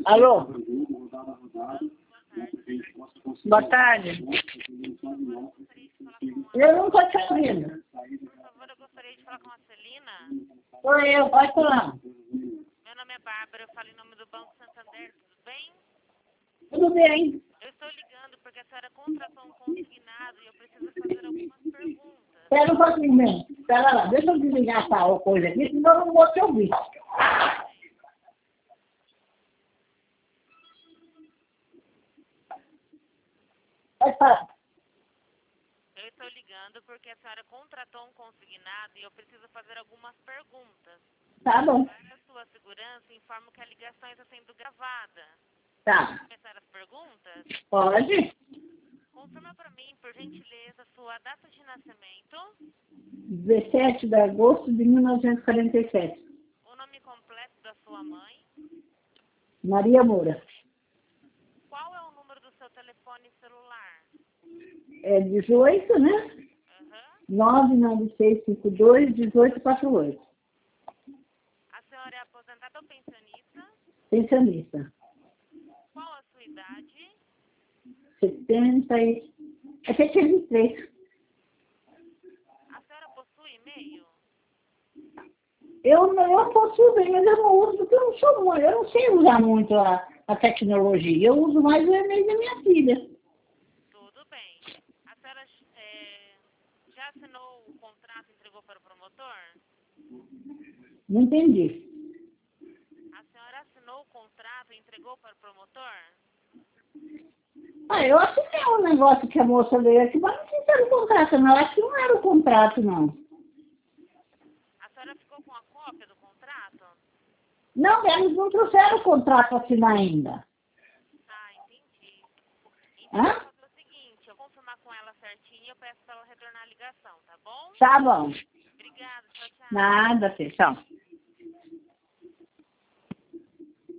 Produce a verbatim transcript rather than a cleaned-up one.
Alô? Boa tarde. Eu não estou te ouvindo. Por favor, eu gostaria de falar com a Celina. Sou eu, pode falar. Meu nome é Bárbara, eu falo em nome do Banco Santander, tudo bem? Tudo bem. Eu estou ligando porque a senhora contratou um consignado e eu preciso fazer algumas perguntas. Espera um pouquinho, bem. Espera lá, deixa eu desligar essa coisa aqui, senão eu não vou te ouvir. Pode falar. Eu estou ligando porque a senhora contratou um consignado e eu preciso fazer algumas perguntas. Tá bom. Para a sua segurança, informo que a ligação está sendo gravada. Tá. Vamos começar as perguntas? Pode? Confirma para mim, por gentileza, sua data de nascimento, dezessete de agosto de mil novecentos e quarenta e sete. o nome completo da sua mãe, Maria Moura. qual é o número do seu telefone celular? É dezoito, né? Aham. nove nove seis cinco dois, um oito quatro oito. A senhora é aposentada ou pensionista? Pensionista. Qual a sua idade? setenta e... É setenta e três. A senhora possui e-mail? Eu, não- eu possuo bem, mas eu não uso, porque eu não sou muito, eu não sei usar muito a, a tecnologia. Eu uso mais o e-mail da minha filha. Tudo bem. A senhora é, já assinou o contrato e entregou para o promotor? Não entendi. A senhora assinou o contrato e entregou para o promotor? Ah, eu assinei um negócio que a moça veio aqui, mas não sei se era o contrato, não. Acho que não era o contrato, não. A senhora ficou com a cópia do contrato? Não, eles não trouxeram o contrato para assinar ainda. Ah, entendi. Então, eu Hã? vou fazer o seguinte, eu vou confirmar com ela certinho e eu peço para ela retornar a ligação, tá bom? Tá bom. Obrigada, tchau, tchau. Nada, filho. Tchau.